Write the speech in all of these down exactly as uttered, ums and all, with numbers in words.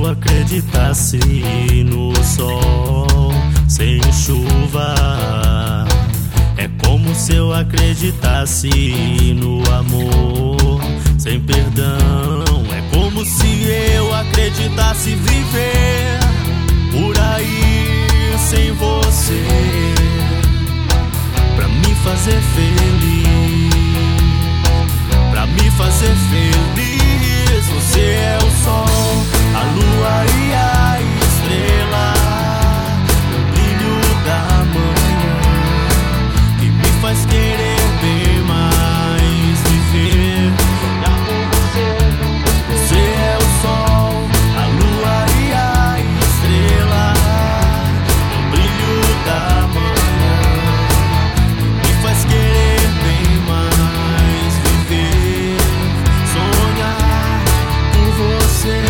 acreditasse no sol sem chuva. É como se eu acreditasse no amor sem perdão. É como se eu acreditasse viver por aí sem você, pra me fazer feliz, pra me fazer feliz. Você é o sol, a lua e a estrela, o brilho da manhã que me faz querer bem mais viver. Você é o sol, a lua e a estrela, o brilho da manhã que me faz querer bem mais viver. Sonhar com você.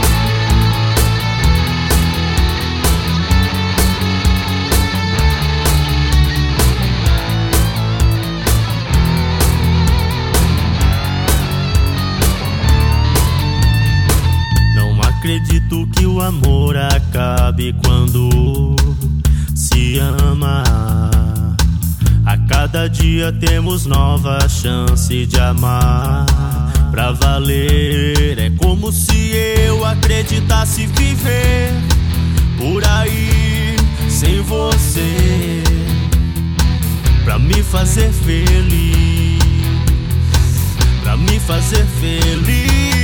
Acredito que o amor acabe quando se ama. A cada dia temos nova chance de amar pra valer. É como se eu acreditasse viver por aí sem você, pra me fazer feliz, pra me fazer feliz.